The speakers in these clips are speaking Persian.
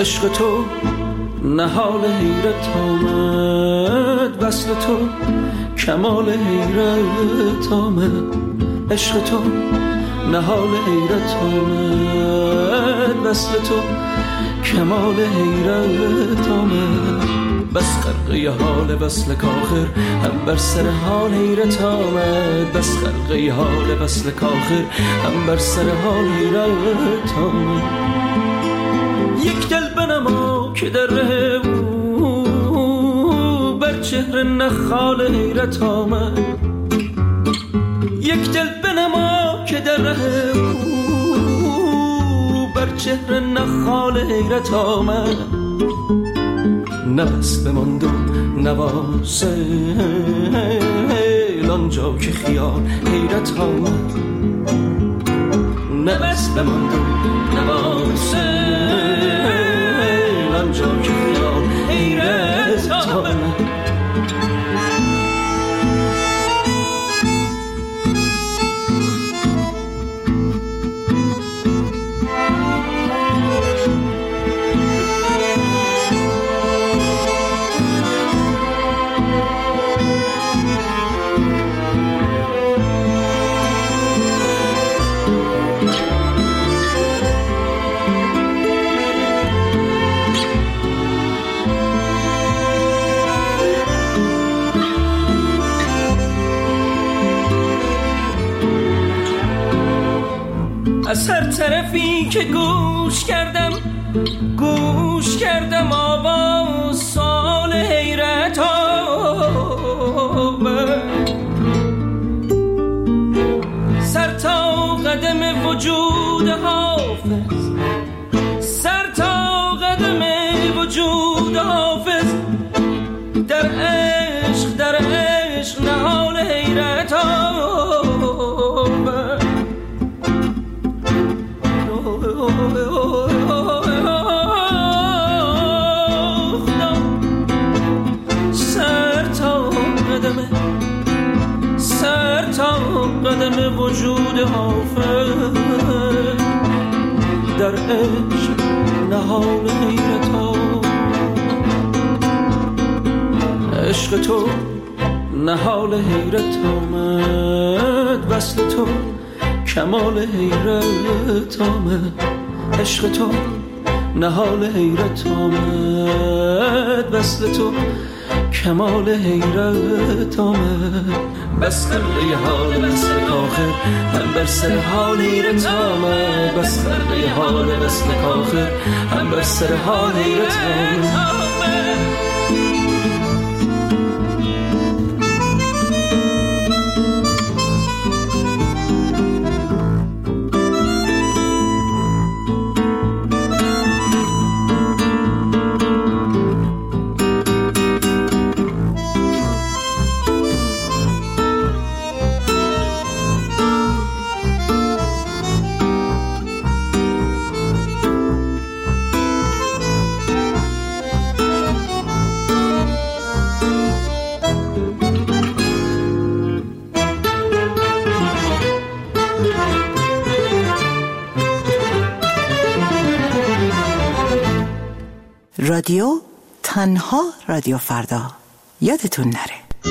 عشق تو نهال حیرت آمد، وصل تو کمال حیرت آمد. عشق تو نهال حیرت آمد، وصل تو کمال حیرت آمد. بس خرقه حال وصل کاخر هم بر سر حال حیرت آمد. بس خرقه حال وصل کاخر هم بر سر حال حیرت آمد. یک دل بنما که در ره او بر چهره نخال حیرت آمد. یک دل بنما که در ره او بر چهره نخال حیرت آمد. نبس بماند و نواسل آنجا که خیال حیرت آمد. نبس بماند و نواسل آنجا که خیال حیرت آمد. از هر طرفی که گوش کردم آواز سال حیرت آمد. سر تا قدم وجود حافظ، سر تا قدم وجود حافظ در عشق نهال حیرت آمد. سر تا قدم وجود حافظ در عشق نهال حیرت آمد. عشق تو نهال حیرت آمد، وصل تو کمال حیرت آمد. عشق تو نهال حیرت آمد، وصل تو کمال حیرت آمد. بس خرقه حال وصل کاخر هم بر سر حال حیرت آمد. بس خرقه حال وصل کاخر هم بر سر حال حیرت آمد. رادیو تنها رادیو فردا، یادتون نره.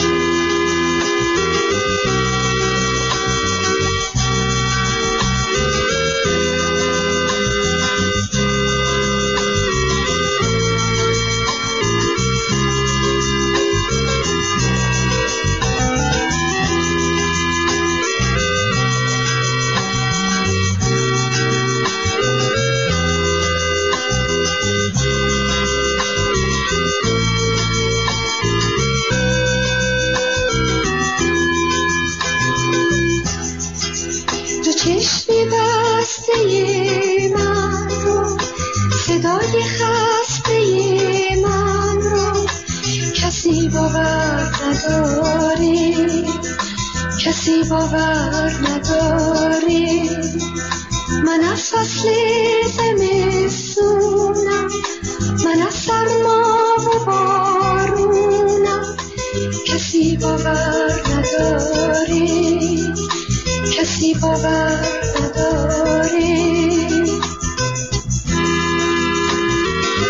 کسی باور نداری من از فصل زمستونم، من از سرما و بارونم. کسی باور نداری، کسی باور نداری.